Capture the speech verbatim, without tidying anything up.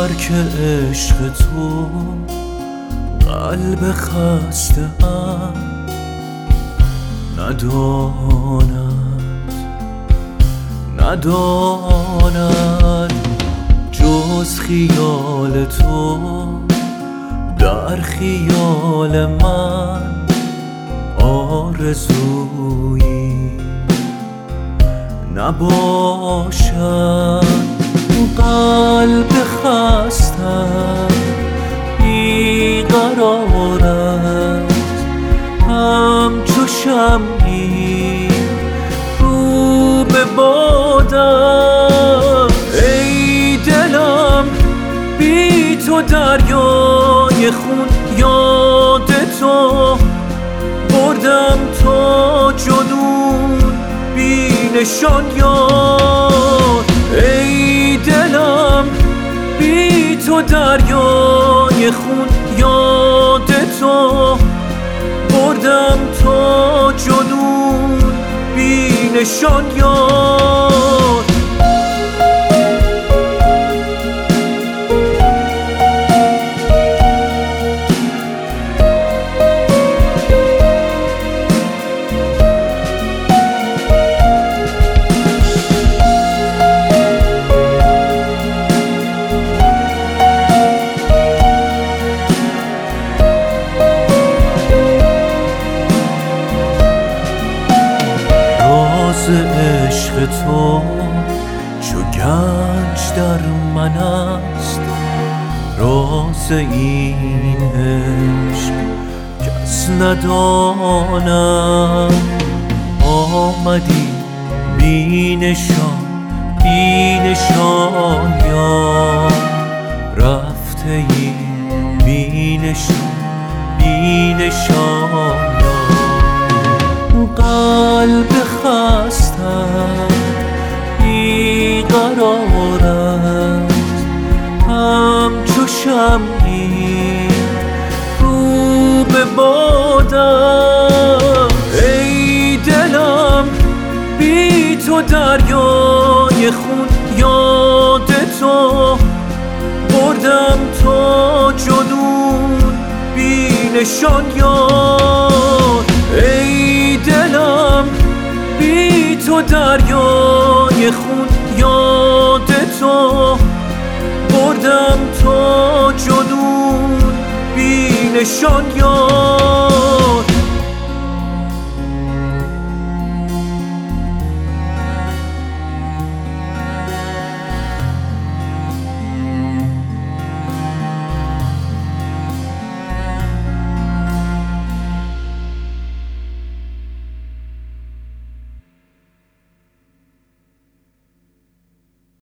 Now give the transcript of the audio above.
ترک عشق تو قلب خسته ام نداند نداند جز خیال تو در خیال من آرزویی نباشد. قلب خستم بیقرارت همچو شمعی رو به بادم. ای دلم بی تو دریای خون یاد تو بردم تا جنون بی نشان یار. ای دلم بی تو دریای خون یاد تو بردم تا جنون بی نشان یار. عشق تو چو گنج در من است، راز این عشق کس نداند. آمدی بی نشان بی نشان یار، رفته ای بی نشان بی نشان یار. قلب خستم بیقرارت همچو شمعی رو به بادم. ای دلم بی تو دریای خون یاد تو بردم تا جنون بی نشان یار. ای دلم بی تو دریای خون یاد تو بردم تا جنون بی نشان یار.